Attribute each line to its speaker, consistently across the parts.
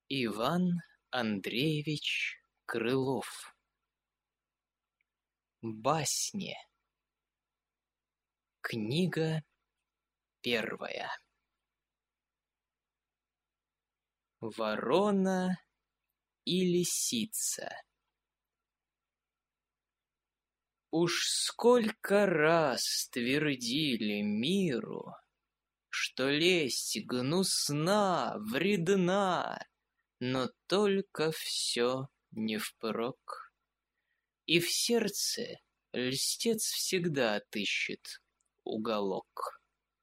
Speaker 1: Иван Андреевич Крылов. Басни. Книга первая. Ворона и лисица. Уж сколько раз твердили миру, что лесть гнусна, вредна, но только все не впрок. И в сердце льстец всегда отыщет уголок.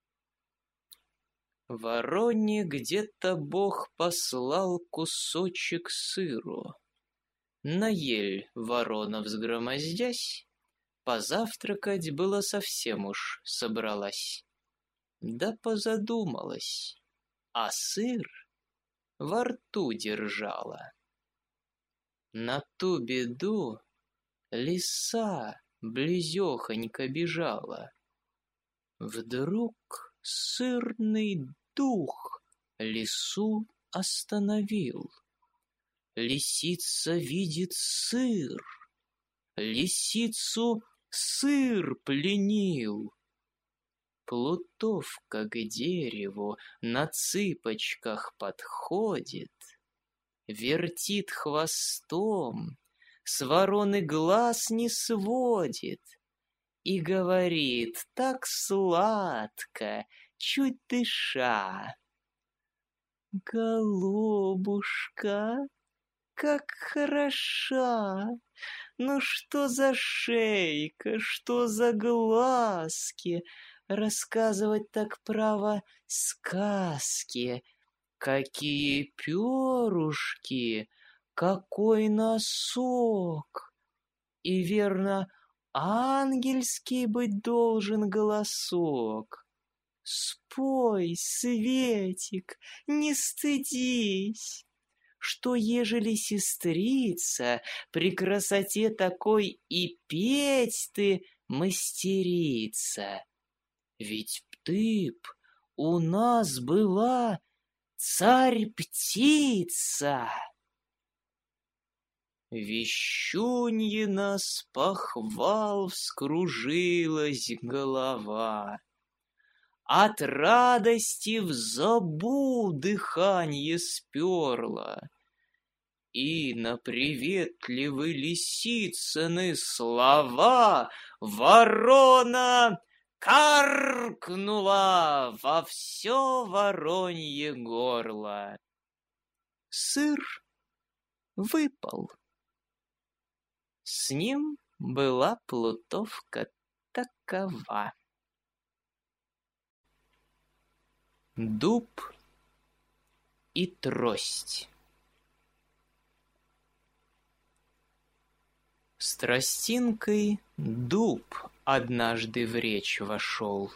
Speaker 1: Вороне где-то Бог послал кусочек сыру. На ель ворона взгромоздясь, позавтракать было совсем уж собралась. Да позадумалась, а сыр во рту держала. На ту беду лиса близехонько бежала. Вдруг сырный дух лису остановил. Лисица видит сыр, лисицу сыр пленил. Плутовка к дереву на цыпочках подходит, вертит хвостом, с вороны глаз не сводит и говорит так сладко, чуть дыша: «Голубушка, как хороша! Ну что за шейка, что за глазки! Рассказывать так право сказки! Какие перышки, какой носок! И верно, ангельский быть должен голосок. Спой, Светик, не стыдись, что ежели сестрица при красоте такой и петь ты мастерица. Ведь ты б у нас была царь-птица». Вещуньина с похвал вскружилась голова. От радости в забу дыханье сперло. И на приветливы лисицыны слова ворона каркнула во все воронье горло. Сыр выпал. С ним была плутовка такова. Дуб и трость. С тростинкой дуб однажды в речь вошел.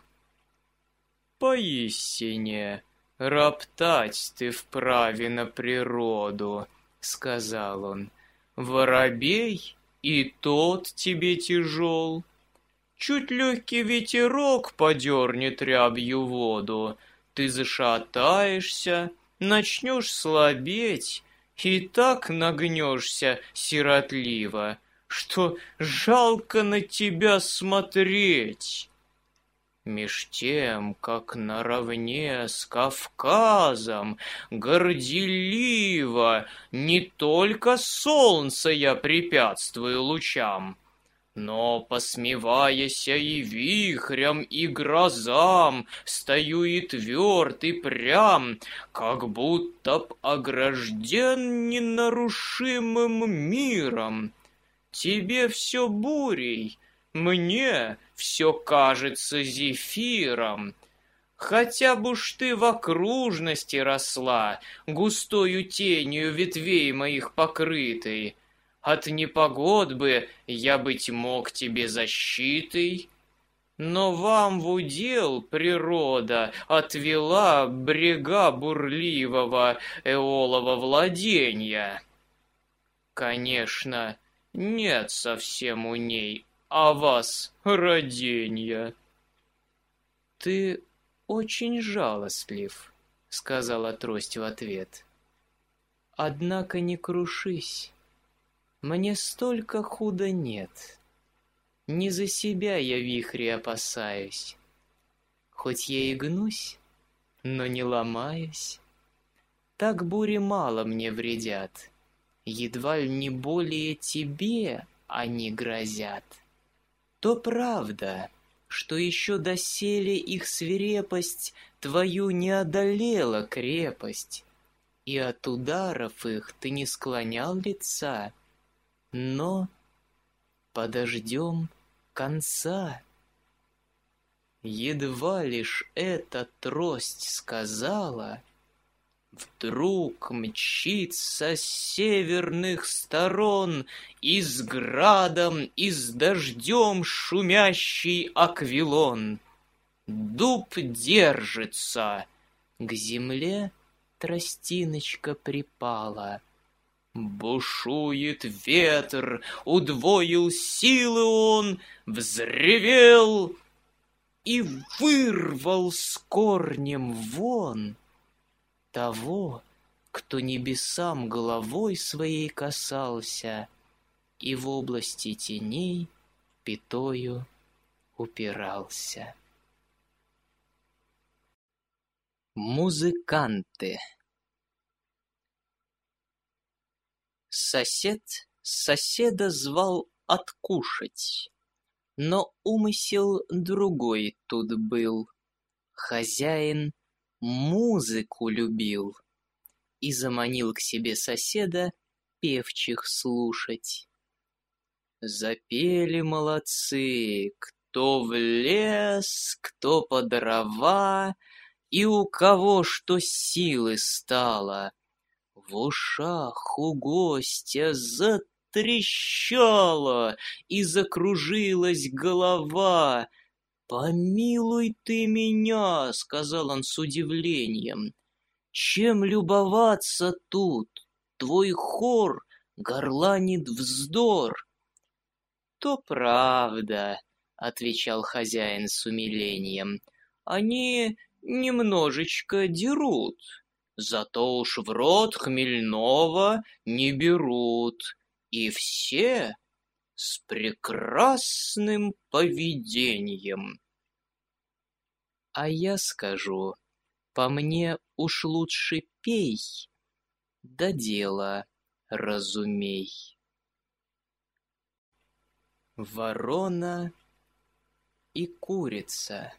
Speaker 1: «Поистине, роптать ты вправе на природу», — сказал он. «Воробей и тот тебе тяжел. Чуть легкий ветерок подернет рябью воду, ты зашатаешься, начнешь слабеть, и так нагнешься сиротливо, что жалко на тебя смотреть. Меж тем, как наравне с Кавказом горделиво не только солнце я препятствую лучам, но, посмеваяся и вихрям, и грозам, стою и тверд, и прям, как будто б огражден ненарушимым миром. Тебе все бурей, мне все кажется зефиром. Хотя бы уж ты в окружности росла, густою тенью ветвей моих покрытой, от непогод бы я, быть мог, тебе защитой. Но вам в удел природа отвела брега бурливого эолова владенья. Конечно, нет совсем у ней о вас роденья». «Ты очень жалостлив», — сказала трость в ответ. Однако не крушись, мне столько худа нет. Не за себя я вихри опасаюсь, хоть я и гнусь, но не ломаюсь. Так бури мало мне вредят, едва ли не более тебе они грозят. То правда, что еще доселе их свирепость твою не одолела крепость, и от ударов их ты не склонял лица, но подождем конца. Едва лишь эта трость сказала, вдруг мчится с северных сторон и с градом, и с дождем шумящий Аквилон. Дуб держится, к земле тростиночка припала. Бушует ветер, удвоил силы он, взревел и вырвал с корнем вон того, кто небесам головой своей касался и в области теней пятою упирался. Музыканты. Сосед соседа звал откушать, но умысел другой тут был. Хозяин музыку любил и заманил к себе соседа певчих слушать. Запели молодцы, кто в лес, кто по дрова, и у кого что силы стало. В ушах у гостя затрещало и закружилась голова. «Помилуй ты меня», — сказал он с удивлением, — «чем любоваться тут? Твой хор горланит вздор». «То правда», — отвечал хозяин с умилением, — «они немножечко дерут, зато уж в рот хмельного не берут, и все с прекрасным поведением». А я скажу, по мне уж лучше пей, да дело разумей. Ворона и курица.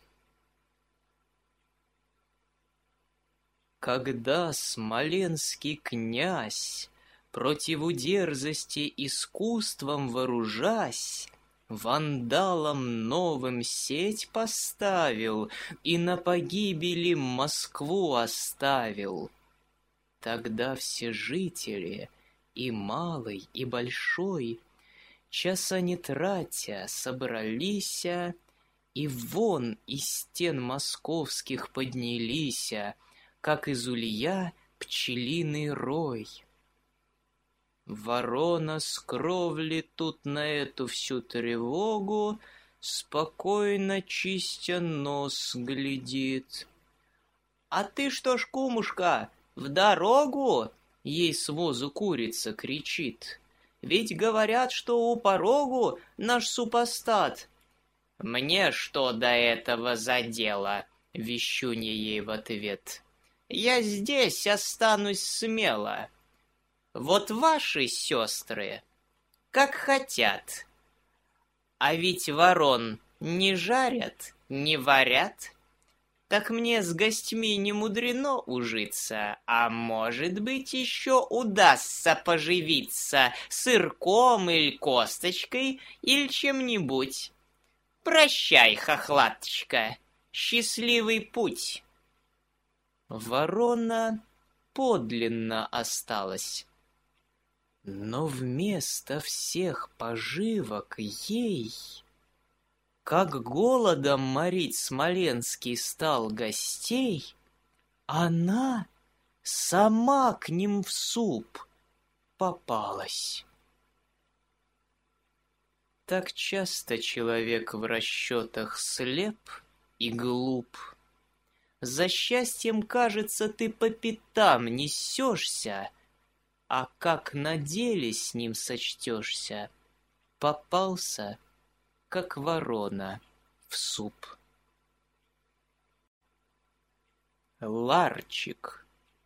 Speaker 1: Когда смоленский князь, противу дерзости искусством вооружась, вандалам новым сеть поставил и на погибели Москву оставил, тогда все жители, и малый, и большой, часа не тратя, собралися, и вон из стен московских поднялися, как из улья пчелиный рой. Ворона с кровли тут на эту всю тревогу спокойно чистя нос глядит. «А ты что ж, кумушка, в дорогу?» — ей с возу курица кричит. «Ведь говорят, что у порогу наш супостат». «Мне что до этого за дело?» — вещунья ей в ответ. «Я здесь останусь смело. Вот ваши сестры как хотят. А ведь ворон не жарят, не варят. Так мне с гостьми не мудрено ужиться, а может быть еще удастся поживиться сырком или косточкой или чем-нибудь. Прощай, хохлаточка, счастливый путь». Ворона подлинно осталась. Но вместо всех поживок ей, как голодом морить Смоленский стал гостей, она сама к ним в суп попалась. Так часто человек в расчетах слеп и глуп. За счастьем, кажется, ты по пятам несешься, А как на деле с ним сочтешься, попался, как ворона в суп. Ларчик.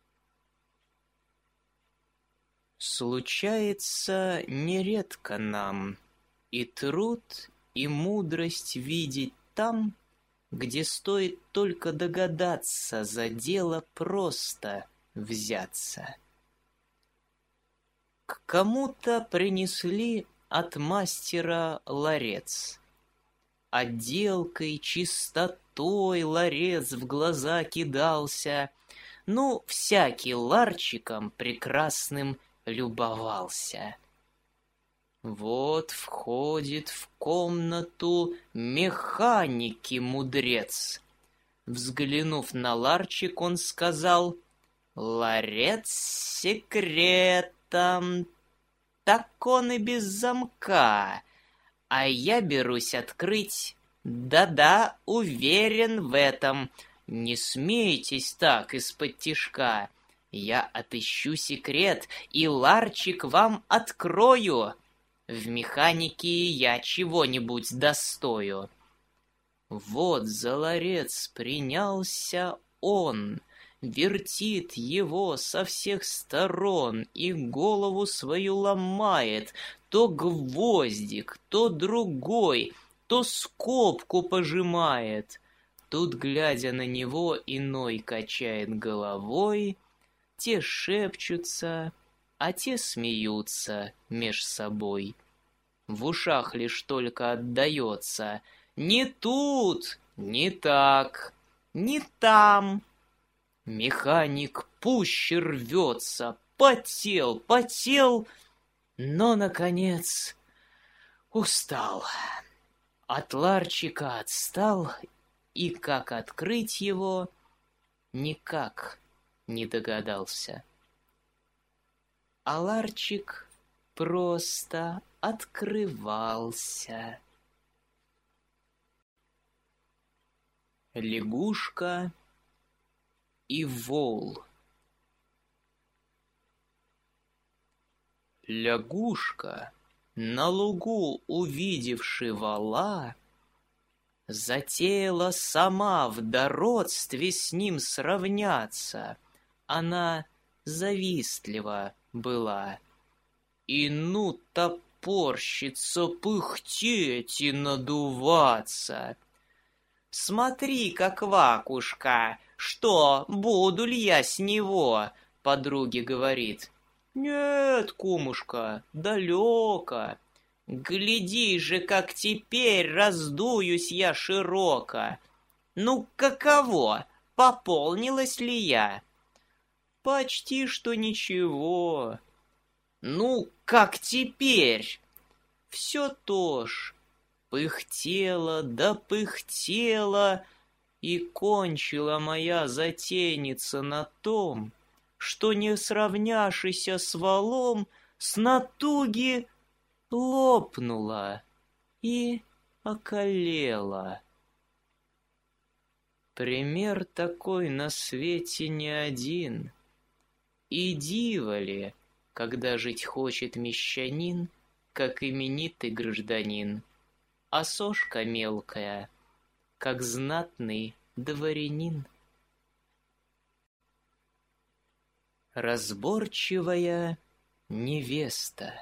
Speaker 1: Случается нередко нам и труд, и мудрость видеть там, где стоит только догадаться за дело просто взяться. К кому-то принесли от мастера ларец. Отделкой, чистотой ларец в глаза кидался. Ну, всякий ларчиком прекрасным любовался. Вот входит в комнату механики мудрец. Взглянув на ларчик, он сказал: «Ларец с секретом, так он и без замка, а я берусь открыть, да-да, уверен в этом. Не смейтесь так из-под-тишка. Я отыщу секрет и ларчик вам открою. В механике я чего-нибудь достою». Вот за ларец принялся он, вертит его со всех сторон и голову свою ломает, то гвоздик, то другой, то скобку пожимает. Тут, глядя на него, иной качает головой, те шепчутся, а те смеются меж собой. В ушах лишь только отдается: «Не тут, не так, не там». Механик пуще рвется, потел, но, наконец, устал. От ларчика отстал, и как открыть его, никак не догадался. А ларчик просто открывался. Лягушка и вол. Лягушка, на лугу увидевши вола, затеяла сама в дородстве с ним сравняться. Она завистлива была. И ну топорщится, пыхтеть и надуваться. «Смотри, как квакушка, что, буду ли я с него?» — подруге говорит. «Нет, кумушка, далеко. Гляди же, как теперь раздуюсь я широко. Ну, каково, пополнилась ли я?» «Почти что ничего». «Ну, как теперь?» «Все то ж». Пыхтела да пыхтела, и кончила моя затейница на том, что, не сравняшися с валом, с натуги лопнула и околела. Пример такой на свете не один. И диво ли, когда жить хочет мещанин, как именитый гражданин, а сошка мелкая, как знатный дворянин. Разборчивая невеста.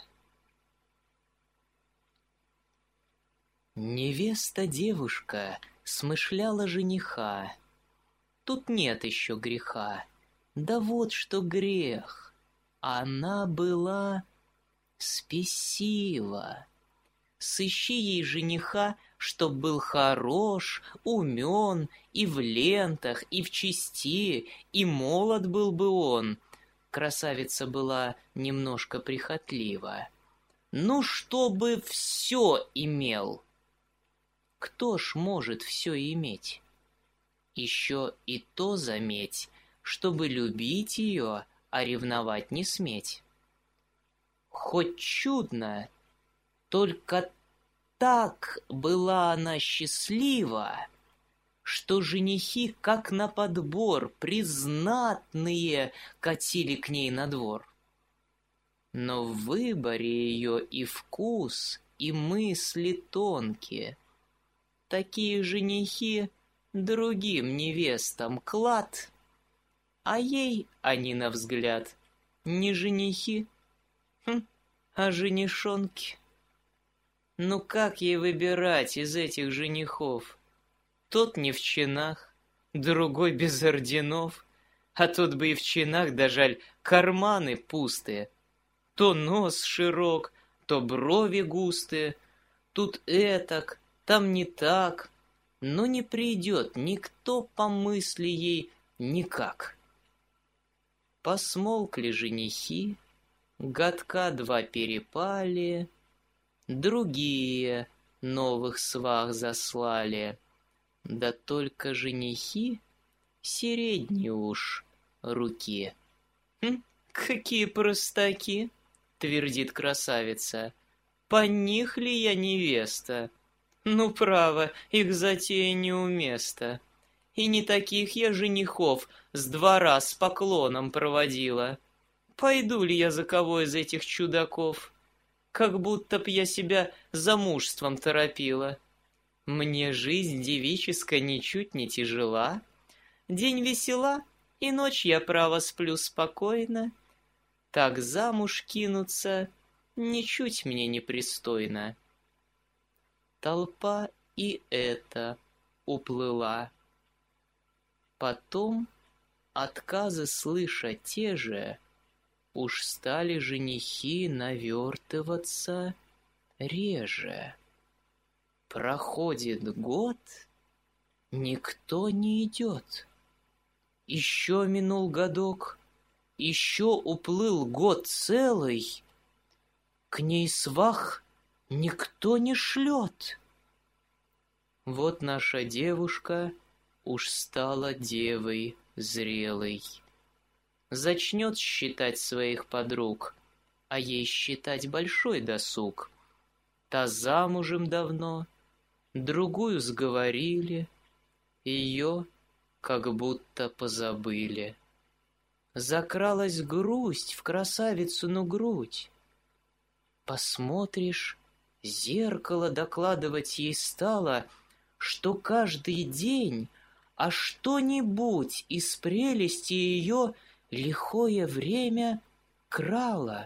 Speaker 1: Невеста-девушка смышляла жениха. Тут нет еще греха. Да вот что грех. Она была спесива. Сыщи ей жениха, чтоб был хорош, умен, и в лентах, и в чести, и молод был бы он. Красавица была немножко прихотлива. Ну, чтобы все имел. Кто ж может все иметь? Еще и то заметь, чтобы любить ее, а ревновать не сметь. Хоть чудно, только так была она счастлива, что женихи, как на подбор, признатные катили к ней на двор. Но в выборе ее и вкус, и мысли тонкие. Такие женихи другим невестам клад, а ей они, на взгляд, не женихи, а женишонки. Ну как ей выбирать из этих женихов? Тот не в чинах, другой без орденов, а тот бы и в чинах, да жаль, карманы пустые. То нос широк, то брови густые, тут этак, там не так, но не придет никто по мысли ей никак. Посмолкли женихи, годка два перепали, другие новых свах заслали, да только женихи средней уж руки. «Какие простаки!» — твердит красавица. «По них ли я невеста? Ну, право, их затея неуместа. И не таких я женихов с двора с поклоном проводила. Пойду ли я за кого из этих чудаков? Как будто б я себя замужеством торопила. Мне жизнь девическая ничуть не тяжела. День весела, и ночь я, право, сплю спокойно. Так замуж кинуться ничуть мне не пристойно». Толпа и это уплыла. Потом, отказы слыша те же, уж стали женихи навертываться реже. Проходит год, никто не идет. Еще минул годок, еще уплыл год целый, к ней свах никто не шлет. Вот наша девушка уж стала девой зрелой. Зачнет считать своих подруг, а ей считать большой досуг. Та замужем давно, другую сговорили, ее как будто позабыли. Закралась грусть в красавицыну грудь. Посмотришь, зеркало докладывать ей стало, что каждый день, а что-нибудь из прелести ее лихое время крало.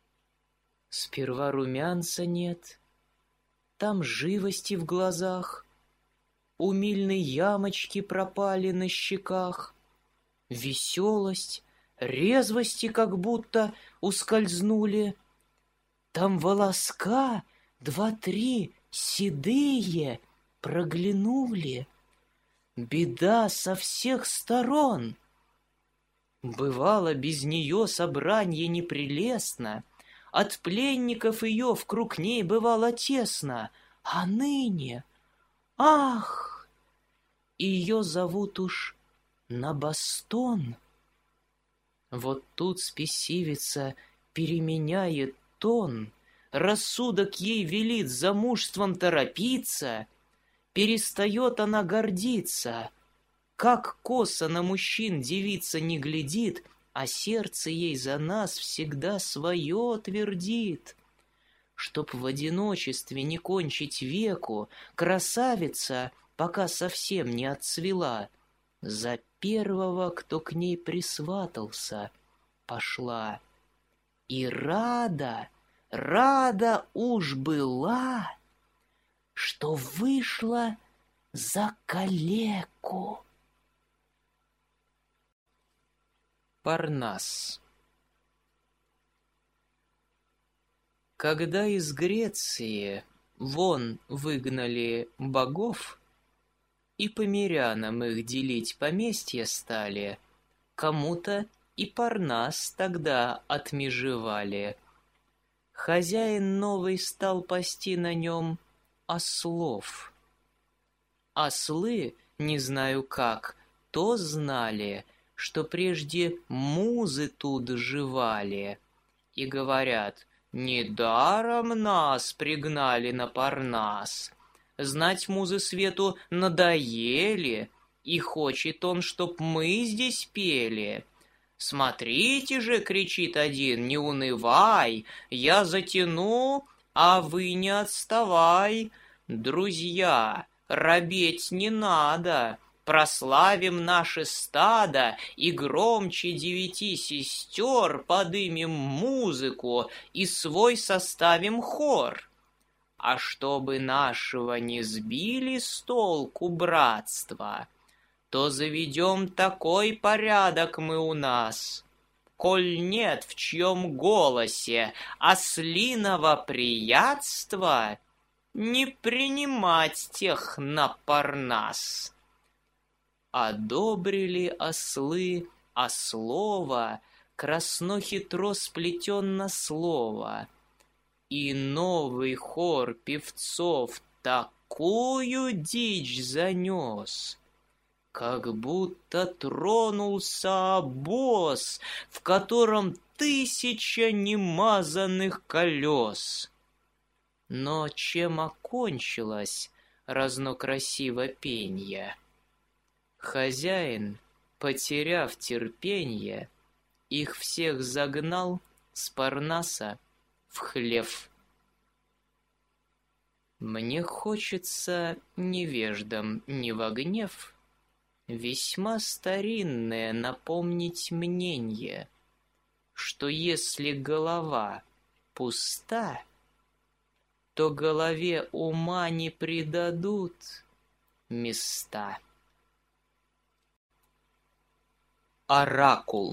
Speaker 1: Сперва румянца нет, там живости в глазах, умильные ямочки пропали на щеках, веселость, резвости как будто ускользнули. Там волоска два-три седые проглянули. Беда со всех сторон. Бывало, без нее собранье непрелестно, от пленников ее вкруг ней бывало тесно, а ныне, ах, ее зовут уж на Бастон. Вот тут спесивица переменяет тон, рассудок ей велит замужеством торопиться, перестает она гордиться. Как косо на мужчин девица не глядит, а сердце ей за нас всегда свое твердит. Чтоб в одиночестве не кончить веку, красавица, пока совсем не отцвела, за первого, кто к ней присватался, пошла. И рада уж была, что вышла за калеку. Парнас. Когда из Греции вон выгнали богов и по мирянам их делить поместья стали, кому-то и Парнас тогда отмежевали. Хозяин новый стал пасти на нем ослов. Ослы, не знаю как, то знали, что прежде музы тут жевали, и говорят: недаром нас пригнали на Парнас. Знать, музы свету надоели, и хочет он, чтоб мы здесь пели. «Смотрите же!» — кричит один, «не унывай, я затяну, а вы не отставай. Друзья, робеть не надо, прославим наше стадо и громче 9 сестер подымем музыку и свой составим хор. А чтобы нашего не сбили с толку братства, то заведем такой порядок мы у нас. Коль нет в чьем голосе ослиного приятства, не принимать тех на Парнас». Одобрили ослы, а слово красно-хитро сплетенно слово. И новый хор певцов такую дичь занес, как будто тронулся обоз, в котором 1000 немазанных колес. Но чем окончилось разнокрасиво пенье? Хозяин, потеряв терпенье, их всех загнал с Парнаса в хлев. Мне хочется невеждам не во гнев весьма старинное напомнить мненье, что если голова пуста, то голове ума не придадут места. Оракул.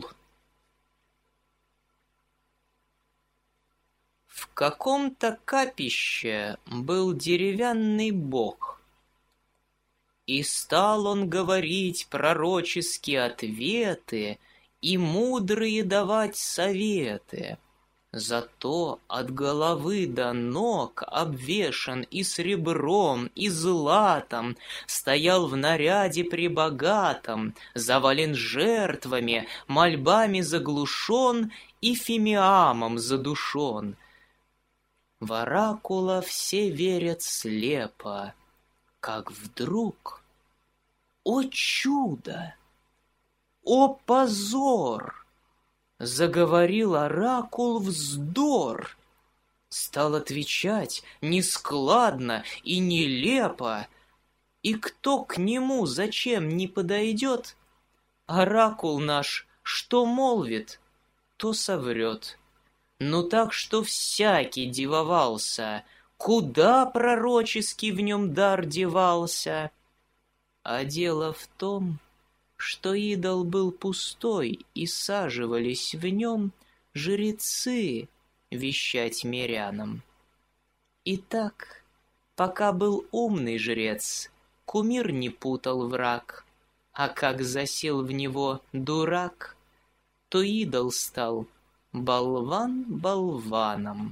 Speaker 1: В каком-то капище был деревянный бог, и стал он говорить пророческие ответы и мудрые давать советы. Зато от головы до ног обвешан и серебром, и златом, стоял в наряде пребогатом, завален жертвами, мольбами заглушен и фимиамом задушен. В оракула все верят слепо, как вдруг, о чудо, о позор! Заговорил оракул вздор. Стал отвечать нескладно и нелепо, и кто к нему зачем не подойдет, оракул наш что молвит, то соврет. Ну так что всякий дивовался, куда пророческий в нем дар девался. А дело в том, что идол был пустой, и саживались в нем жрецы вещать мирянам. Итак, пока был умный жрец, кумир не путал враг, а как засел в него дурак, то идол стал болван болваном.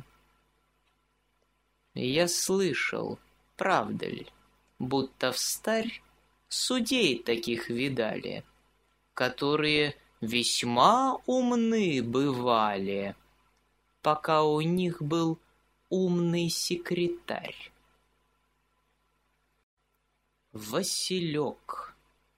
Speaker 1: Я слышал, правда ли, будто встарь судей таких видали, которые весьма умны бывали, пока у них был умный секретарь. Василек.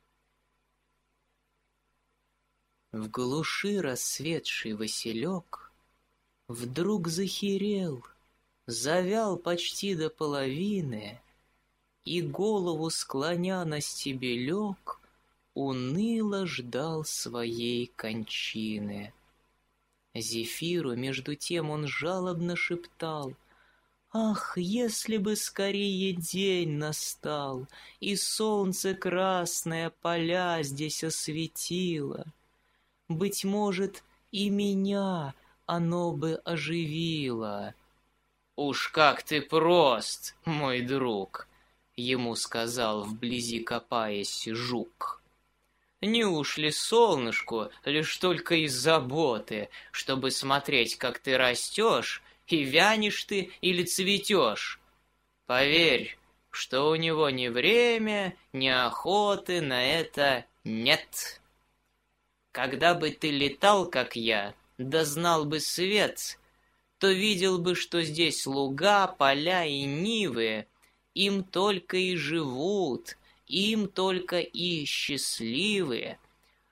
Speaker 1: В глуши рассветший Василек вдруг захерел, завял почти до половины, и голову склоня на стебелек, уныло ждал своей кончины. Зефиру между тем он жалобно шептал: «Ах, если бы скорее день настал, и солнце красное поля здесь осветило! Быть может, и меня оно бы оживило». «Уж как ты прост, мой друг!» — ему сказал вблизи копаясь жук. «Неуж ли солнышку лишь только из заботы, чтобы смотреть, как ты растешь, и вянешь ты или цветешь? Поверь, что у него ни время, ни охоты на это нет. Когда бы ты летал, как я, да знал бы свет, то видел бы, что здесь луга, поля и нивы, им только и живут, им только и счастливые,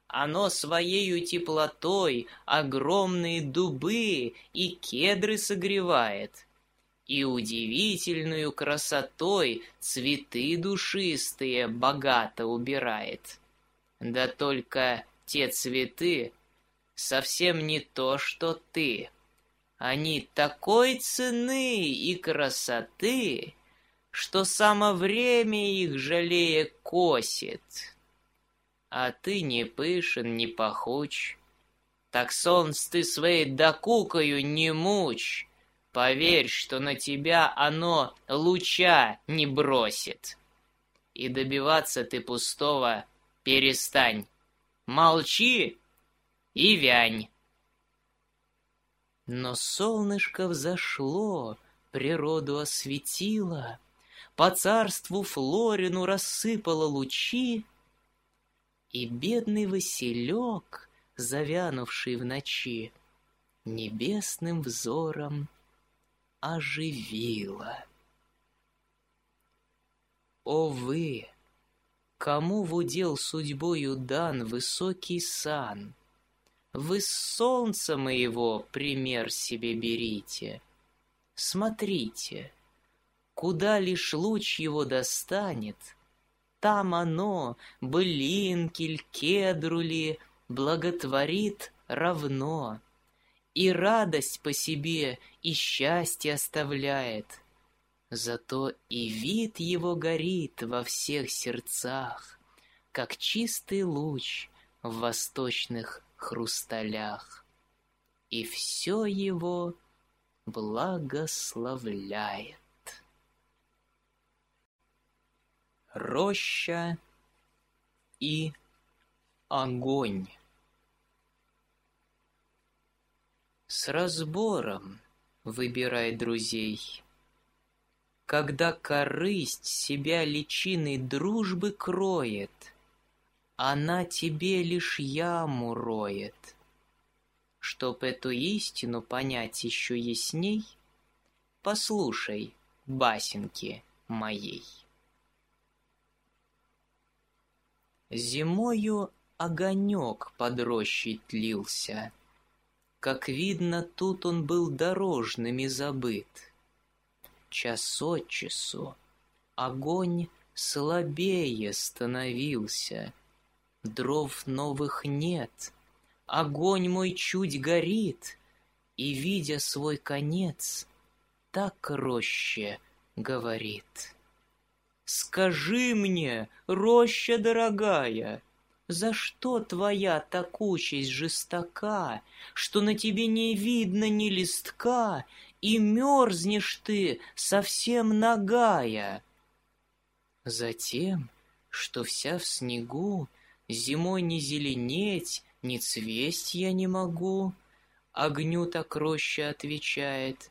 Speaker 1: Оно своею теплотой огромные дубы и кедры согревает, и удивительную красотой цветы душистые богато убирает. Да только те цветы совсем не то, что ты. Они такой цены и красоты, что само время их, жалея, косит. А ты не пышен, не пахуч, так солнце ты своей докукою не мучь. Поверь, что на тебя оно луча не бросит. И добиваться ты пустого перестань. Молчи и вянь. Но солнышко взошло, природу осветило, по царству Флорину рассыпало лучи, и бедный Василек, завянувший в ночи, небесным взором оживило. О вы, кому в удел судьбою дан высокий сан, вы с солнца моего пример себе берите. Смотрите, куда лишь луч его достанет, там оно, былинки ль, кедру ли, благотворит равно, и радость по себе, и счастье оставляет. Зато и вид его горит во всех сердцах, как чистый луч в восточных хрусталях, и все его благословляет. Роща и огонь. С разбором выбирай друзей, когда корысть себя личиной дружбы кроет, она тебе лишь яму роет. Чтоб эту истину понять еще ясней, послушай басенки моей. Зимою огонек под рощей тлился. Как видно, тут он был дорожными забыт. Час от часу огонь слабее становился. Дров новых нет, огонь мой чуть горит, и, видя свой конец, так роще говорит. Скажи мне, роща дорогая, за что твоя так участь жестока, что на тебе не видно ни листка, и мерзнешь ты совсем нагая? Затем, что вся в снегу, зимой не зеленеть, не цвесть я не могу. Огню так роща отвечает.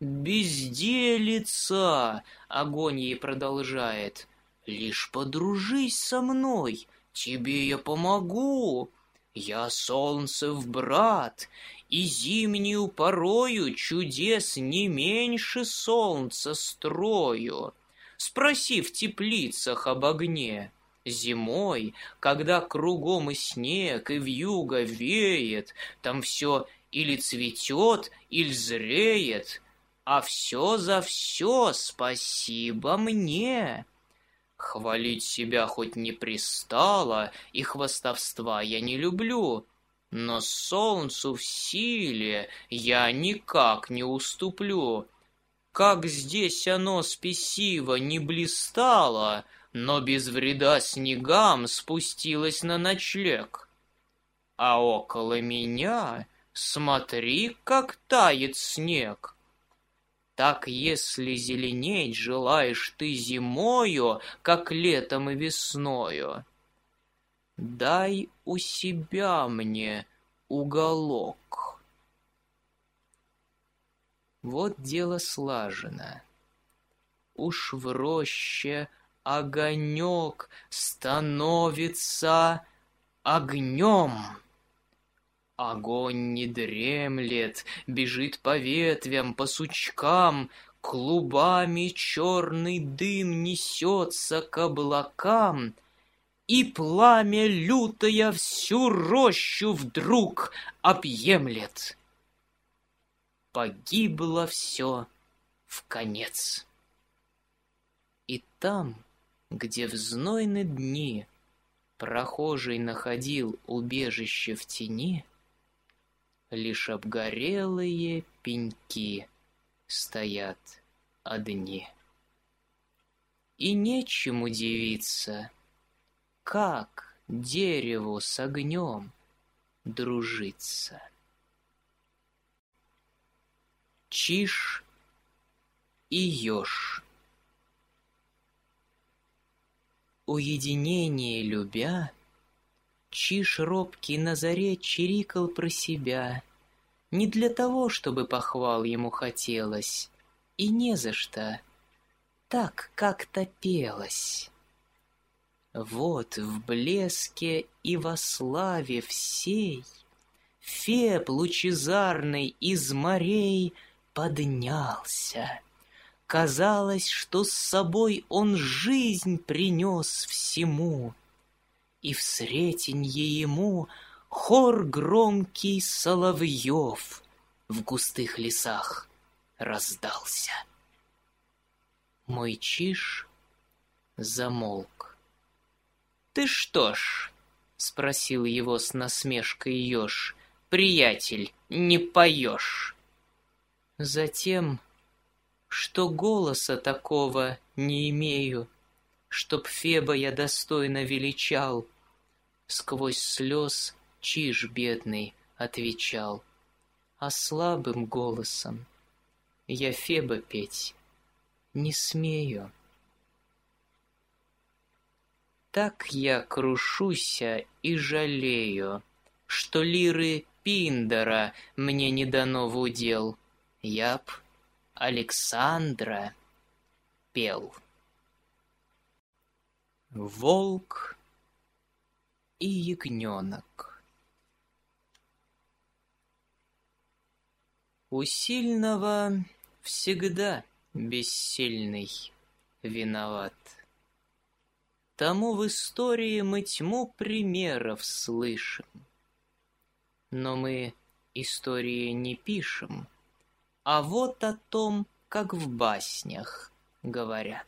Speaker 1: «Безделица!» — огонь ей продолжает. «Лишь подружись со мной, тебе я помогу. Я солнцев брат, и зимнюю порою чудес не меньше солнца строю. Спроси в теплицах об огне. Зимой, когда кругом и снег, и вьюга веет, там все или цветет, или зреет, а все за все спасибо мне. Хвалить себя хоть не пристало, и хвастовства я не люблю, но солнцу в силе я никак не уступлю. Как здесь оно спесиво не блистало, но без вреда снегам спустилось на ночлег. А около меня смотри, как тает снег. Так если зеленеть желаешь ты зимою, как летом и весною, дай у себя мне уголок. Вот дело слажено. Уж в роще огонек становится огнем. Огонь не дремлет, бежит по ветвям, по сучкам, клубами черный дым несется к облакам, и пламя лютое всю рощу вдруг объемлет. Погибло все вконец. И там, где в знойны дни прохожий находил убежище в тени, лишь обгорелые пеньки стоят одни. И нечем удивиться, как дереву с огнем дружиться. Чиж и еж. Уединение любя, Чиж робкий на заре чирикал про себя, не для того, чтобы похвал ему хотелось, и не за что, так как-то пелось. Вот в блеске и во славе всей Феб лучезарный из морей поднялся. Казалось, что с собой он жизнь принес всему, и в сретенье ему хор громкий соловьев в густых лесах раздался. Мой Чиж замолк. «Ты что ж?» — спросил его с насмешкой еж. «Приятель, не поешь?» Затем, что голоса такого не имею, чтоб Феба я достойно величал, сквозь слез Чиж бедный отвечал, а слабым голосом я Феба петь не смею. Так я крушуся и жалею, что лиры Пиндара мне не дано в удел. Я б Александра пел. Волк и ягненок. У сильного всегда бессильный виноват. Тому в истории мы тьму примеров слышим. Но мы истории не пишем, а вот о том, как в баснях говорят.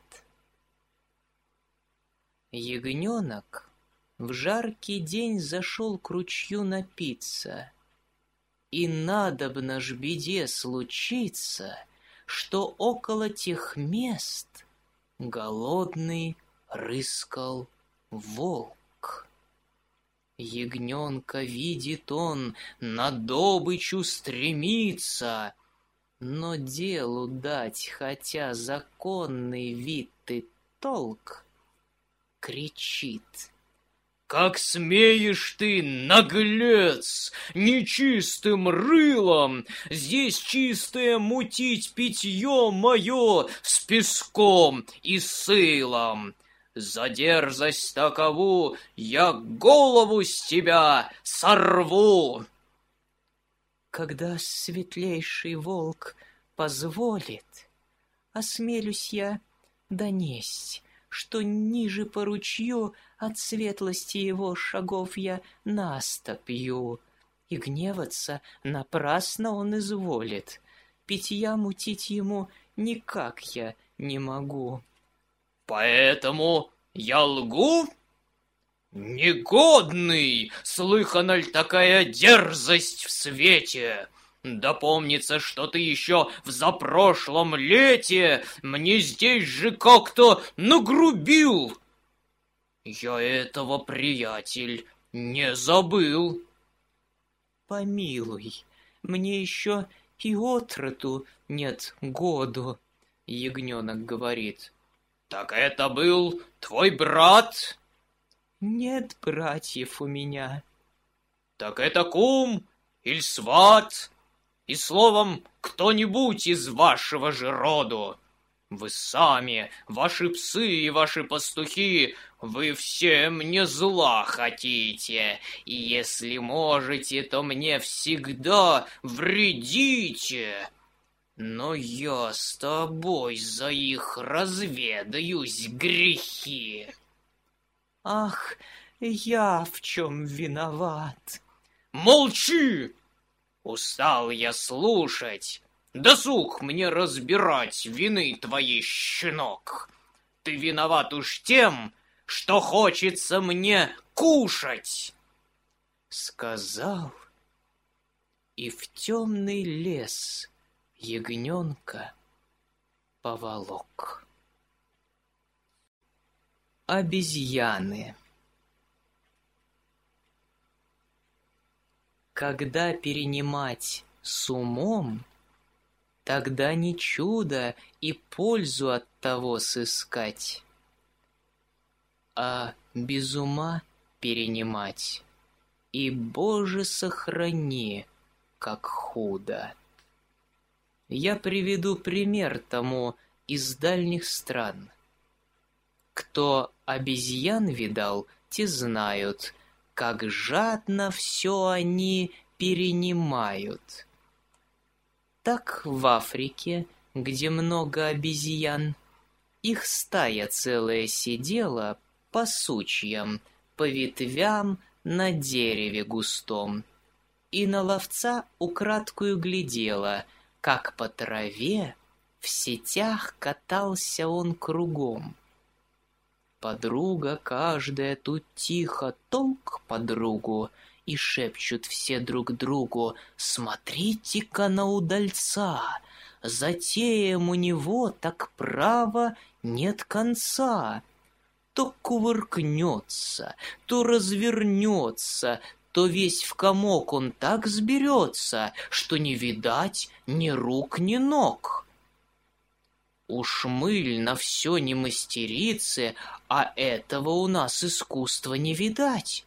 Speaker 1: Ягненок в жаркий день зашел к ручью напиться, и надобно ж беде случиться, что около тех мест голодный рыскал волк. Ягненка видит он, на добычу стремится, но делу дать, хотя законный вид и толк, кричит: «Как смеешь ты, наглец, нечистым рылом здесь чистое мутить питье мое с песком и сылом? За дерзость такову я голову с тебя сорву!» Когда светлейший волк позволит, осмелюсь я донесть, что ниже по ручью от светлости его шагов я настопью, и гневаться напрасно он изволит. Питья мутить ему никак я не могу. «Поэтому я лгу? Негодный! Слыхана ль такая дерзость в свете? Да помнится, что ты еще в запрошлом лете мне здесь же как-то нагрубил. Я этого, приятель, не забыл». «Помилуй, мне еще и отроту нет году», — ягненок говорит. «Так это был твой брат?» «Нет братьев у меня». «Так это кум или сват? И словом, кто-нибудь из вашего же роду? Вы сами, ваши псы и ваши пастухи, вы все мне зла хотите, и если можете, то мне всегда вредите. Но я с тобой за их разведаюсь грехи». Ах, я в чем виноват?
Speaker 2: Молчи! Устал я слушать. Досуг мне разбирать вины твоей, щенок. Ты виноват уж тем, что хочется мне кушать.
Speaker 1: Сказал, и в темный лес ягненка поволок. Обезьяны. Когда перенимать с умом, тогда не чудо и пользу от того сыскать, а без ума перенимать, и, Боже, сохрани, как худо. Я приведу пример тому из дальних стран. Кто обезьян видал, те знают, как жадно все они перенимают. Так в Африке, где много обезьян, их стая целая сидела по сучьям, по ветвям на дереве густом, и на ловца украдкую глядела, как по траве в сетях катался он кругом. Подруга каждая тут тихо толк подругу, и шепчут все друг другу: «Смотрите-ка на удальца! Затеям у него так право нет конца. То кувыркнется, то развернется, то весь в комок он так сберется, что не видать ни рук, ни ног». Уж мыль на все не мастерицы, а этого у нас искусства не видать.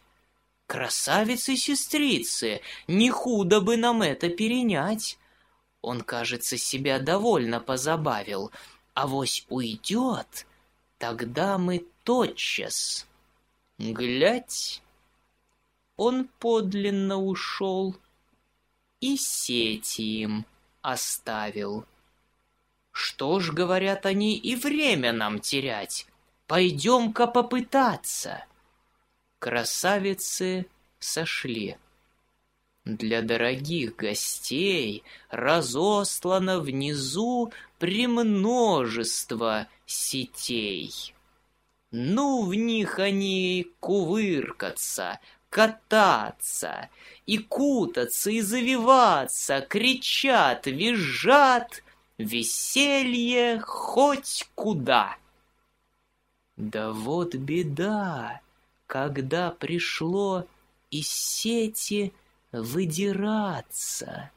Speaker 1: Красавицы-сестрицы, не худо бы нам это перенять. Он, кажется, себя довольно позабавил, авось уйдет, тогда мы тотчас. Глядь, он подлинно ушел и сети им оставил. Что ж, говорят они, и время нам терять. Пойдем-ка попытаться. Красавицы сошли. Для дорогих гостей разослано внизу премножество сетей. Ну, в них они кувыркаться, кататься, и кутаться, и завиваться, кричат, визжат, веселье хоть куда. Да вот беда, когда пришло из сети выдираться.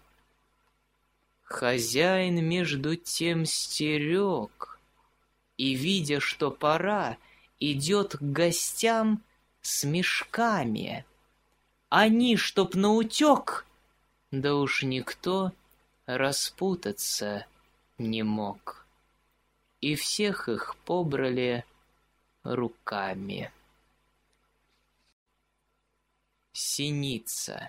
Speaker 1: Хозяин между тем стерег, и, видя, что пора, идет к гостям с мешками. Они, чтоб наутек, да уж никто распутаться не мог, и всех их побрали руками. Синица.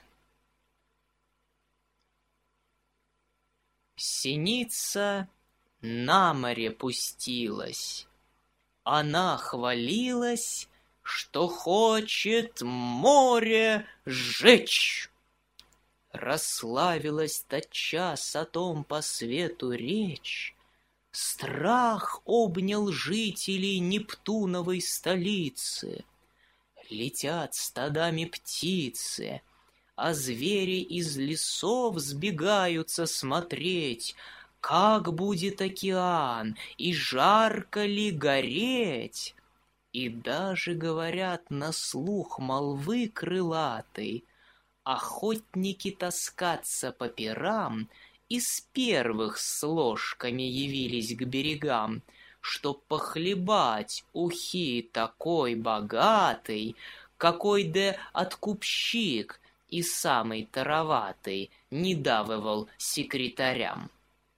Speaker 1: Синица на море пустилась. Она хвалилась, что хочет море сжечь. Расславилась тотчас о том по свету речь. Страх обнял жителей Нептуновой столицы. Летят стадами птицы, а звери из лесов сбегаются смотреть, как будет океан и жарко ли гореть. И даже говорят на слух молвы крылатой, охотники таскаться по пирам из первых с ложками явились к берегам, чтоб похлебать ухи такой богатый, какой да откупщик и самый тароватый не давывал секретарям.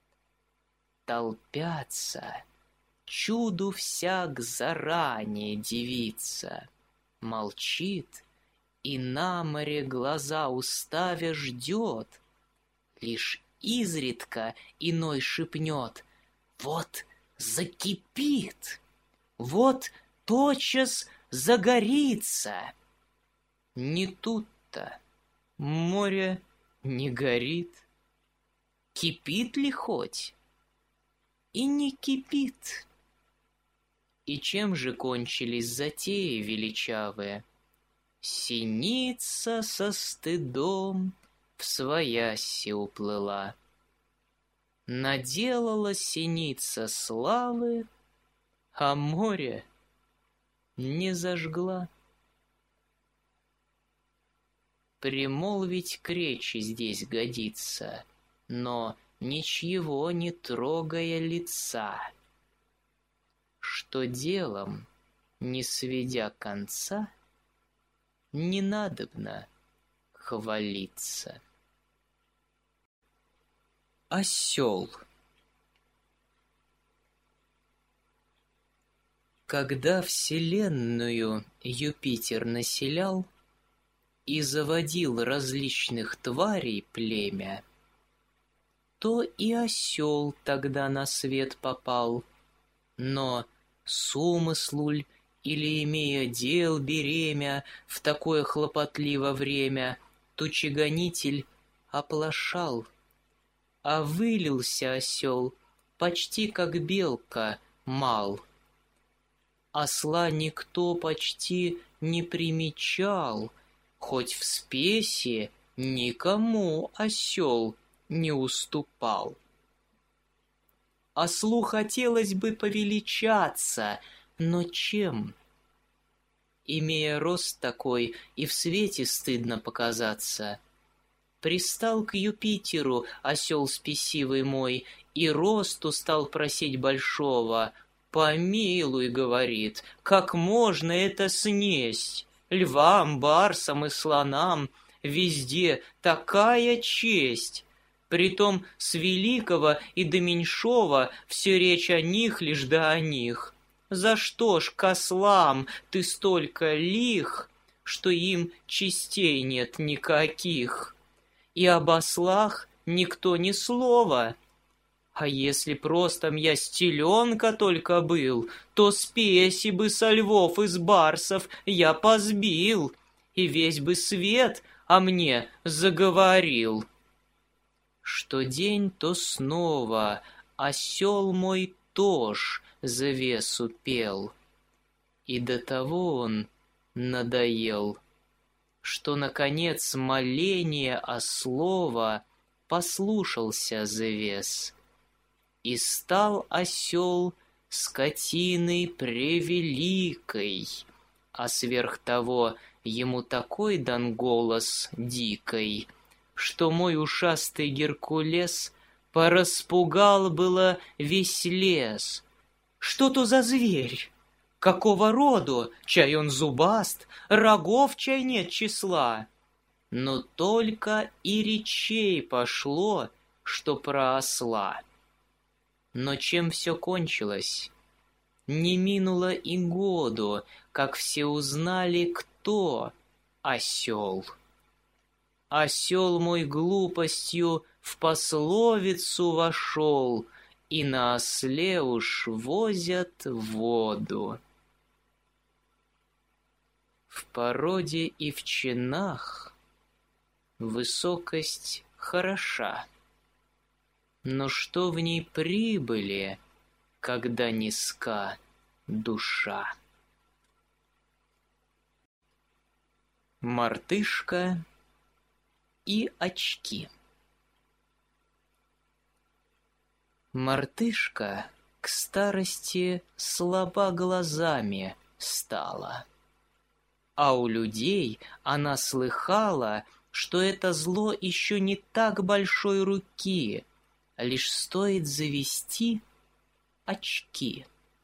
Speaker 1: Толпятся, чуду всяк заранее дивится, молчит и на море глаза уставя ждет. Лишь изредка иной шепнет: вот закипит, вот тотчас загорится. Не тут-то. Море не горит. Кипит ли хоть? И не кипит. И чем же кончились затеи величавые? Синица со стыдом всвояси уплыла. Наделала синица славы, а море не зажгла. Примолвить к речи здесь годится, но ничего не трогая лица, что делом, не сведя конца, не надобно хвалиться. Осел. Когда вселенную Юпитер населял и заводил различных тварей племя, то и осел тогда на свет попал. Но с умыслу ль или имея дел беремя в такое хлопотливо время, тучегонитель оплошал, а вылился осел почти как белка мал. Осла никто почти не примечал, хоть в спеси никому осел не уступал. Ослу хотелось бы повеличаться, но чем? Имея рост такой, и в свете стыдно показаться. Пристал к Юпитеру осел спесивый мой, и росту стал просить большого. «Помилуй, — говорит, — как можно это снесть? Львам, барсам и слонам везде такая честь. Притом с великого и до меньшого все речь о них лишь да о них. За что ж к ослам ты столько лих, что им честей нет никаких? И об ослах никто ни слова. А если просто я с теленка только был, то спеси бы со львов и с барсов я позбил, и весь бы свет о мне заговорил». Что день, то снова осел мой тоже завесу пел, и до того он надоел, что, наконец, моление ослова послушался завес, и стал осел скотиной превеликой, а сверх того ему такой дан голос дикой, что мой ушастый Геркулес пораспугал было весь лес. Что то за зверь? Какого роду? Чай он зубаст, рогов чай нет числа. Но только и речей пошло, что про осла. Но чем все кончилось? Не минуло и году, как все узнали, кто осел. Осел мой глупостью в пословицу вошел, и на осле уж возят воду. В породе и в чинах высокость хороша, но что в ней прибыли, когда низка душа? Мартышка и очки. Мартышка к старости слаба глазами стала, а у людей она слыхала, что это зло еще не так большой руки, лишь стоит завести очки.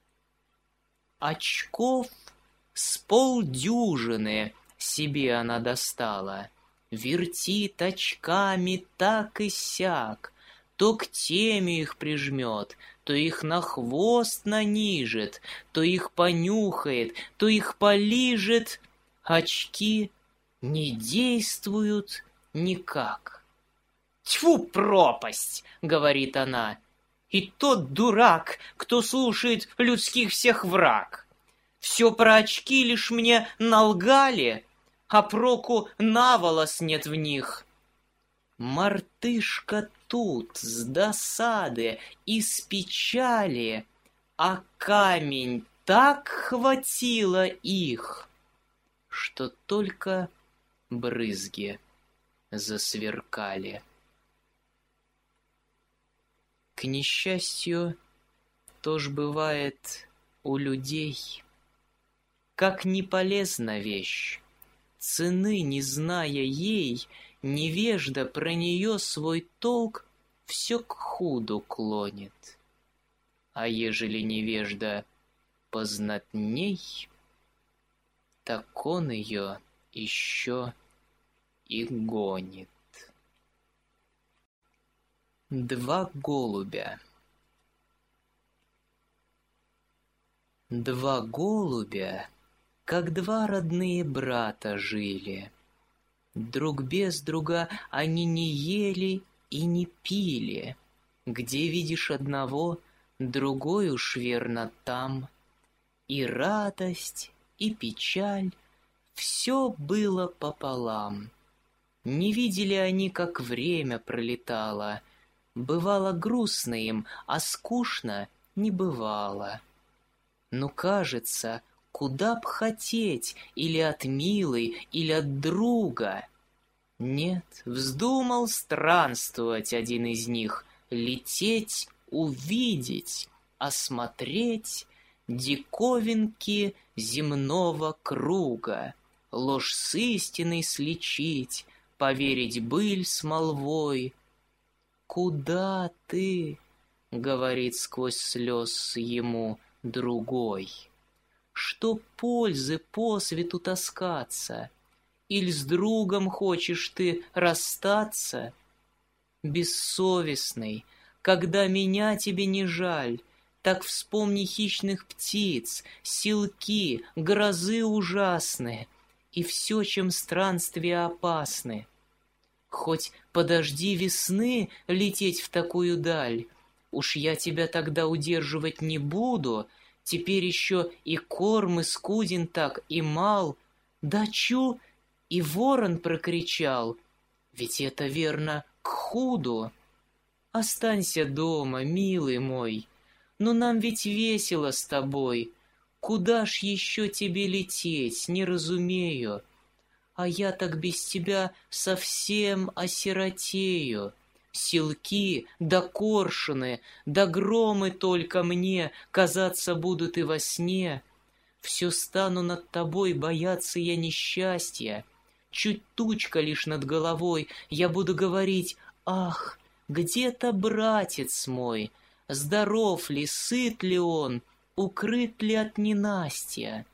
Speaker 1: Очков с полдюжины себе она достала, вертит очками так и сяк, то к теме их прижмет, то их на хвост нанижет, то их понюхает, то их полижет. Очки не действуют никак. «Тьфу, пропасть!» — говорит она. «И тот дурак, кто слушает людских всех враг. Все про очки лишь мне налгали, а проку наволос нет в них. Мартышка тут с досады и с печали, а камень так хватило их, что только брызги засверкали. К несчастью, то ж бывает у людей. Как не полезна вещь, цены не зная ей, невежда про нее свой толк все к худу клонит. А ежели невежда познатней, так он ее еще и гонит. Два голубя. Два голубя, как два родные брата, жили. Друг без друга они не ели и не пили. Где видишь одного, другой уж верно там. И радость, и печаль, все было пополам. Не видели они, как время пролетало. Бывало грустно им, а скучно не бывало. Но кажется, куда б хотеть, или от милой, или от друга. Нет, вздумал странствовать один из них, лететь, увидеть, осмотреть диковинки земного круга, ложь с истиной сличить, поверить быль с молвой. «Куда ты?» — говорит сквозь слез ему другой. «Что пользы по свету таскаться? Иль с другом хочешь ты расстаться? Бессовестный, когда меня тебе не жаль, так вспомни хищных птиц, силки, грозы ужасные и все, чем странствия опасны. Хоть подожди весны лететь в такую даль, уж я тебя тогда удерживать не буду, теперь еще и корм и скуден так, и мал. Да чу, и ворон прокричал, ведь это верно к худу. Останься дома, милый мой, но нам ведь весело с тобой. Куда ж еще тебе лететь, не разумею. А я так без тебя совсем осиротею. Силки, да коршуны, да громы только мне казаться будут и во сне. Все стану над тобой бояться я несчастья. Чуть тучка лишь над головой, я буду говорить: ах, где-то братец мой, здоров ли, сыт ли он, укрыт ли от ненастья.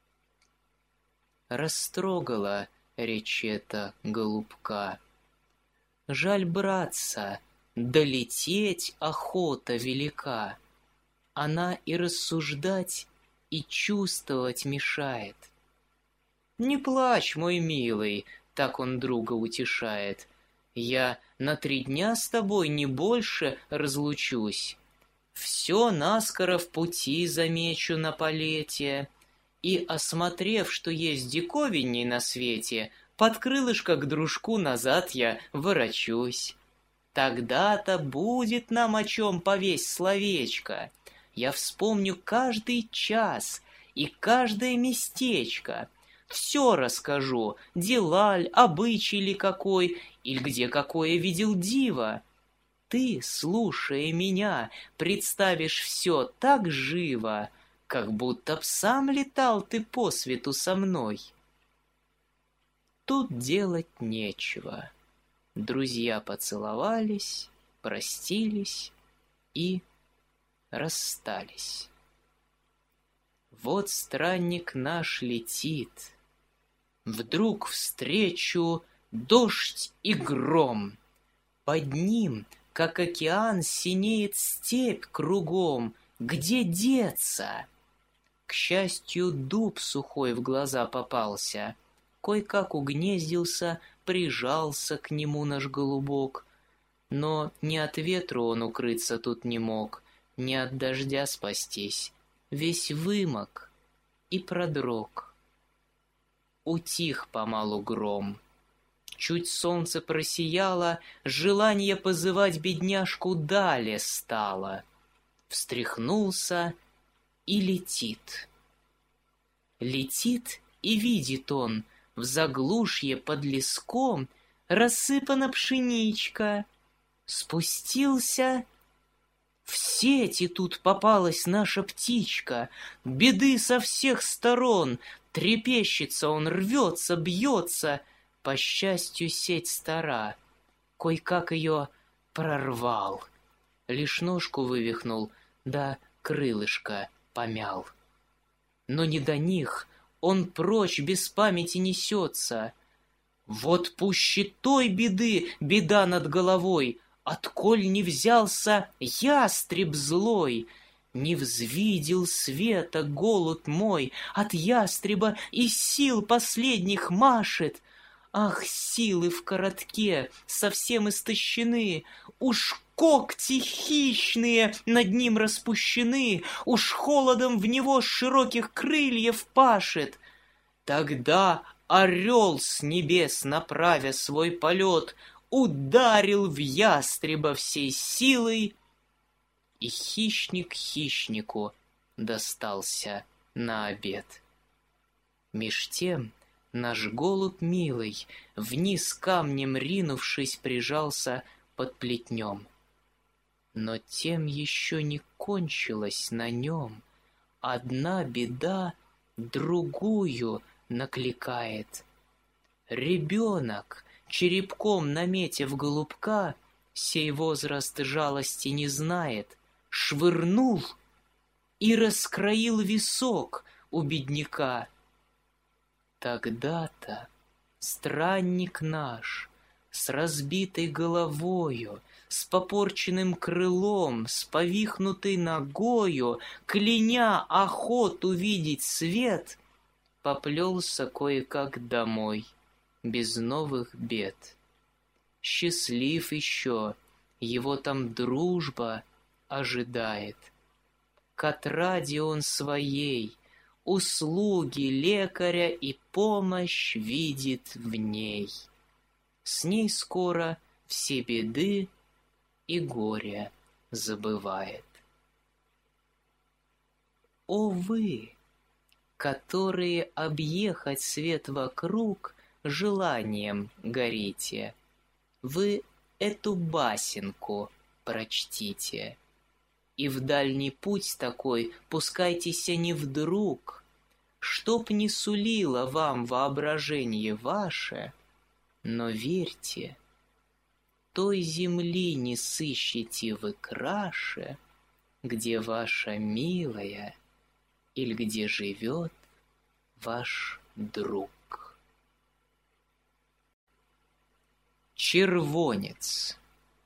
Speaker 1: Растрогала речь эта голубка. Жаль, братца, долететь охота велика. Она и рассуждать, и чувствовать мешает. «Не плачь, мой милый», — так он друга утешает. «Я на 3 дня с тобой не больше разлучусь. Все наскоро в пути замечу на полете, и, осмотрев, что есть диковинней на свете, под крылышко к дружку назад я ворочусь. Тогда-то будет нам о чем повесть словечко. Я вспомню каждый час и каждое местечко. Все расскажу, дела ль, обычай ли какой, или где какое видел диво. Ты, слушая меня, представишь все так живо, как будто б сам летал ты по свету со мной». Тут делать нечего. Друзья поцеловались, простились и расстались. Вот странник наш летит. Вдруг встречу дождь и гром. Под ним, как океан, синеет степь кругом. Где деться? К счастью, дуб сухой в глаза попался. Кой-как угнездился, прижался к нему наш голубок. Но ни от ветру он укрыться тут не мог, ни от дождя спастись. Весь вымок. и продрог. Утих помалу гром. Чуть солнце просияло, желание позывать бедняжку далее стало. Встряхнулся и летит. Летит, и видит он, в заглушье под леском рассыпана пшеничка. Спустился, в сети тут попалась наша птичка, беды со всех сторон, трепещется он, рвется, бьется. По счастью, сеть стара, кой-как ее прорвал. Лишь ножку вывихнул, да крылышко помял. Но не до них, он прочь без памяти несется. Вот пуще той беды беда над головой, отколь не взялся ястреб злой. Не взвидел света голод мой, от ястреба и сил последних машет. Ах, силы в коротке, совсем истощены, уж когти хищные над ним распущены, уж холодом в него с широких крыльев пашет. Тогда орел с небес, направя свой полет, ударил в ястреба всей силой, и хищник хищнику достался на обед. Меж тем наш голубь милый, вниз камнем ринувшись, прижался под плетнем. Но тем еще не кончилась на нем. Одна беда другую накликает. Ребенок, черепком наметив голубка, сей возраст жалости не знает, швырнул и раскроил висок у бедняка. Тогда-то странник наш с разбитой головою, с попорченным крылом, с повихнутой ногою, кляня охоту видеть свет, поплелся кое-как домой, без новых бед. Счастлив еще, его там дружба ожидает. К отраде он своей, услуги лекаря и помощь видит в ней. С ней скоро все беды и горе забывает. О вы, которые объехать свет вокруг желанием горите, вы эту басенку прочтите. И в дальний путь такой пускайтеся не вдруг, чтоб не сулило вам воображение ваше, но верьте, той земли не сыщете вы краше, где ваша милая или где живет ваш друг. Червонец.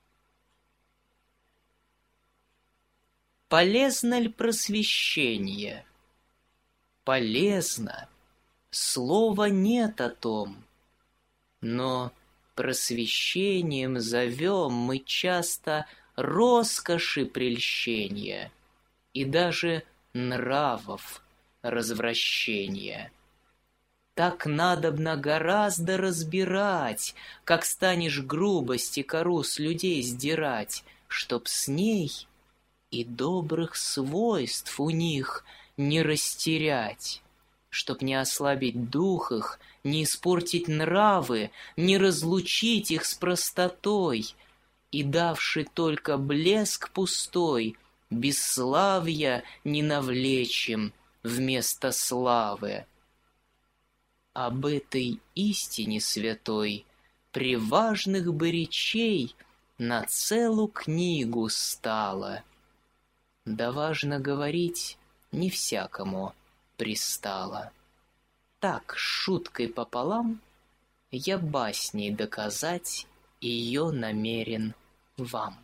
Speaker 1: Полезно ли просвещение? Полезно. Слова нет о том. Но просвещением зовем мы часто роскоши прельщения и даже нравов развращения. Так надобно гораздо разбирать, как станешь грубости кору с людей сдирать, чтоб с ней и добрых свойств у них не растерять, чтоб не ослабить дух их, не испортить нравы, не разлучить их с простотой, и давши только блеск пустой, бесславья не навлечем вместо славы. Об этой истине святой при важных бы речей на целую книгу стало. Да важно говорить не всякому пристало. Так, шуткой пополам, я басней доказать ее намерен вам.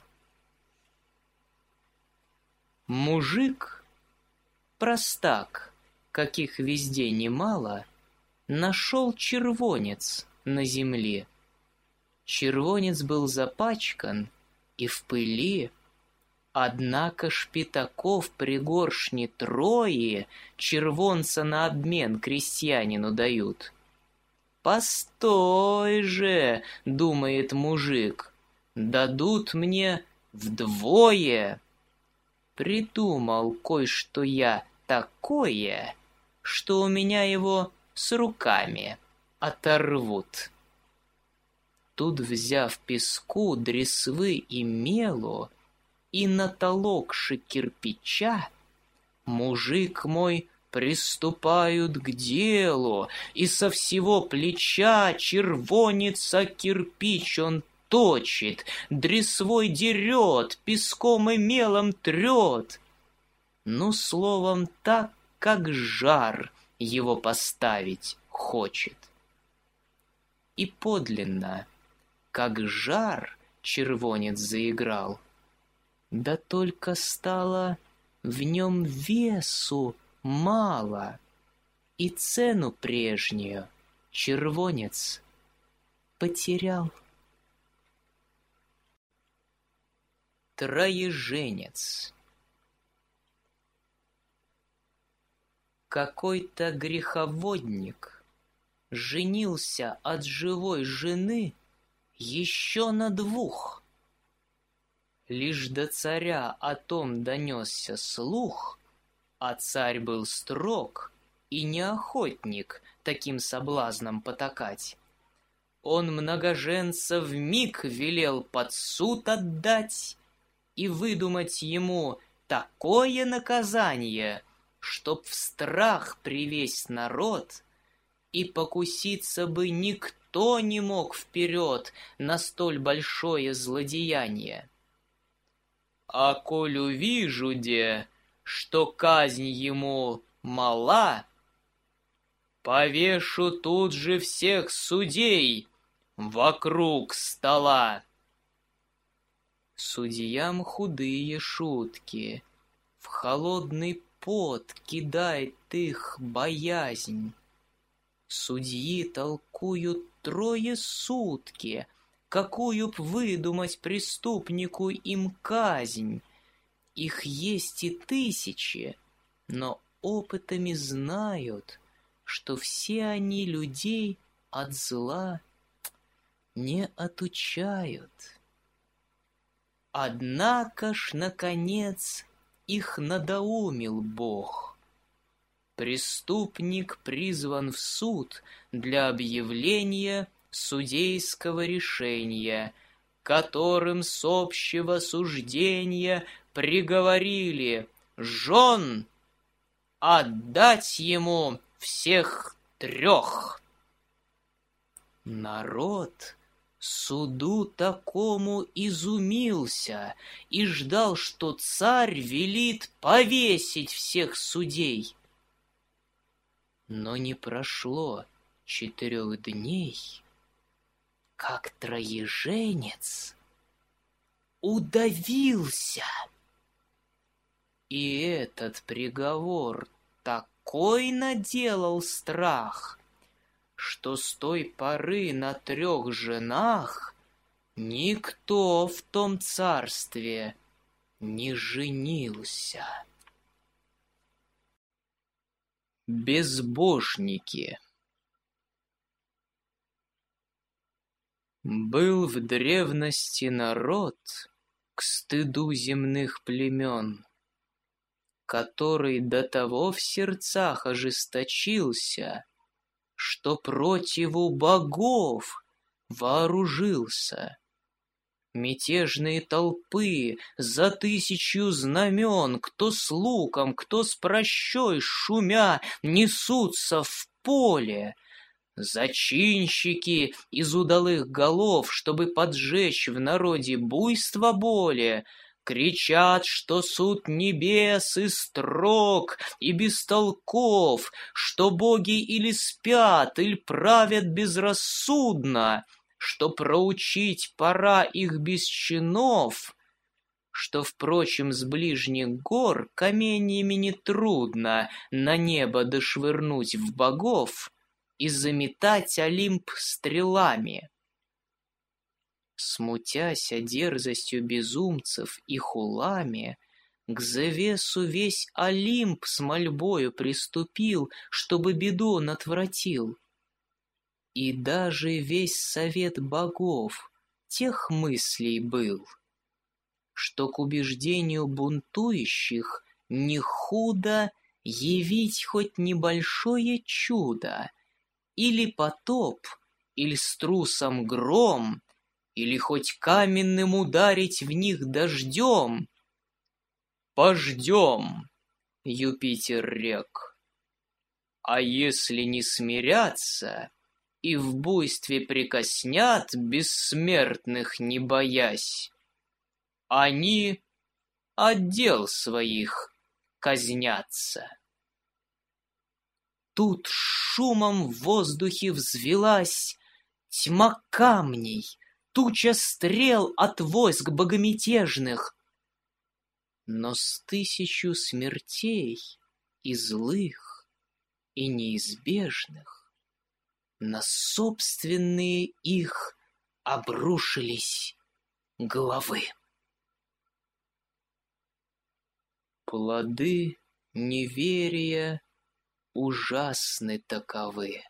Speaker 1: Мужик, простак, каких везде немало, нашел червонец на земле. Червонец был запачкан и в пыли, Однако ж пятаков пригоршни трое червонца на обмен крестьянину дают. «Постой же, — думает мужик, — дадут мне вдвое». Придумал кое-что я такое, что у меня его с руками оторвут. Тут, взяв песку, дресвы и мелу, и натолокши кирпича, мужик мой приступают к делу, и со всего плеча червонится кирпич он точит, дресвой дерет, песком и мелом трет. Ну, словом, так, как жар его поставить хочет. И подлинно, как жар червонец заиграл, да только стало в нем весу мало, и цену прежнюю червонец потерял. Троеженец. Какой-то греховодник женился от живой жены еще на двух. Лишь до царя о том донесся слух, а царь был строг и неохотник таким соблазнам потакать. Он многоженца вмиг велел под суд отдать и выдумать ему такое наказание, чтоб в страх привесь народ, и покуситься бы никто не мог вперед на столь большое злодеяние. А коль увижу де, что казнь ему мала, повешу тут же всех судей вокруг стола. Судьям худые шутки, в холодный пот кидает их боязнь. Судьи толкуют трое сутки, какую б выдумать преступнику им казнь. Их есть и тысячи, но опытами знают, что все они людей от зла не отучают. Однако ж, наконец, их надоумил Бог. Преступник призван в суд для объявления судейского решения, которым с общего суждения приговорили жен отдать ему всех трех. Народ суду такому изумился и ждал, что царь велит повесить всех судей. Но не прошло 4 дней, как троеженец удавился. И этот приговор такой наделал страх, что с той поры на 3 женах никто в том царстве не женился. Безбожники. Был в древности народ, к стыду земных племен, который до того в сердцах ожесточился, что противу богов вооружился. Мятежные толпы за 1000 знамен, кто с луком, кто с пращой шумя, несутся в поле. Зачинщики из удалых голов, чтобы поджечь в народе буйство боли, кричат, что суд небес и строг, и бестолков, что боги или спят, или правят безрассудно, что проучить пора их без чинов, что, впрочем, с ближних гор каменьями нетрудно на небо дошвырнуть в богов и заметать Олимп стрелами. Смутяся дерзостью безумцев и хулами, к Зевесу весь Олимп с мольбою приступил, чтобы беду он отвратил. И даже весь совет богов тех мыслей был, что к убеждению бунтующих не худо явить хоть небольшое чудо, или потоп, или струсом гром, или хоть каменным ударить в них дождем. «Пождем», — Юпитер рек. «А если не смирятся и в буйстве прикоснят бессмертных, не боясь, они отдел своих казнятся». Тут шумом в воздухе взвелась тьма камней, туча стрел от войск богомятежных. Но с 1000 смертей и злых, и неизбежных на собственные их обрушились головы. Плоды неверия ужасны таковы.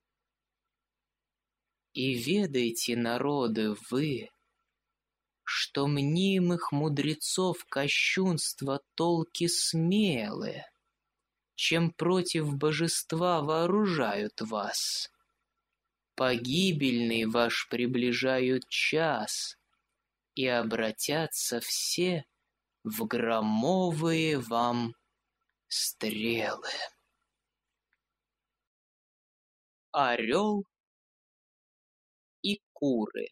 Speaker 1: И ведайте, народы, вы, что мнимых мудрецов кощунства толки смелы, чем против божества вооружают вас. Погибельный ваш приближают час, и обратятся все в громовые вам стрелы. Орел и куры.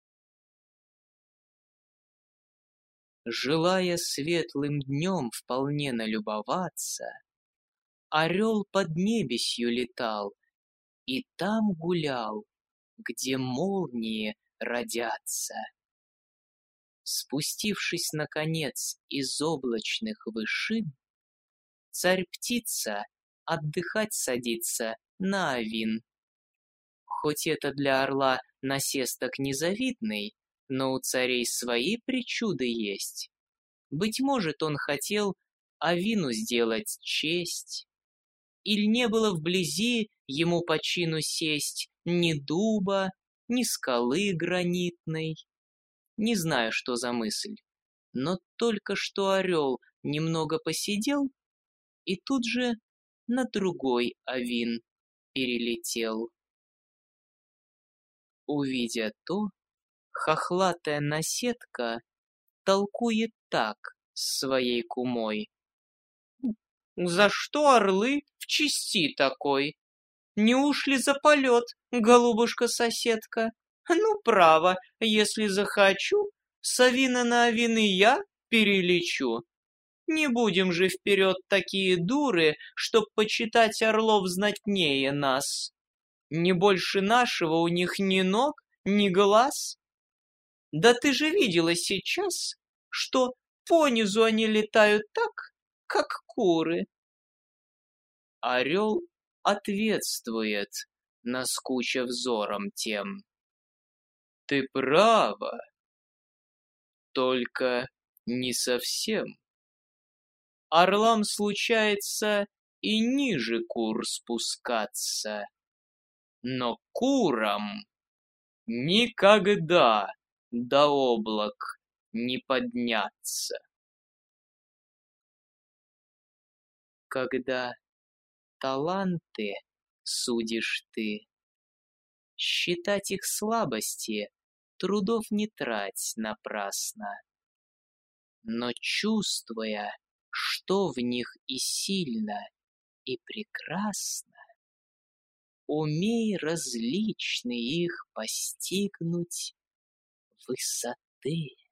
Speaker 1: Желая светлым днем вполне налюбоваться, орел под небесью летал и там гулял, где молнии родятся. Спустившись, наконец, из облачных вышин, царь-птица отдыхать садится на авин. Хоть это для орла насесток незавидный, но у царей свои причуды есть. Быть может, он хотел авину сделать честь, или не было вблизи ему по чину сесть ни дуба, ни скалы гранитной. Не знаю, что за мысль, но только что орел немного посидел и тут же на другой авин перелетел. Увидя то, хохлатая наседка толкует так с своей кумой: «За что орлы в чести такой? Не уж ли за полет, голубушка-соседка? Ну, право, если захочу, с авина на авин и я перелечу. Не будем же вперед такие дуры, чтоб почитать орлов знатнее нас. Не больше нашего у них ни ног, ни глаз. Да ты же видела сейчас, что понизу они летают так, как куры». Орел ответствует, наскуча взором тем: «Ты права, только не совсем. Орлам случается и ниже кур спускаться, но курам никогда до облак не подняться». Когда таланты судишь ты, считать их слабости трудов не трать напрасно. Но чувствуя, что в них и сильно, и прекрасно, умей различные их постигнуть высоты.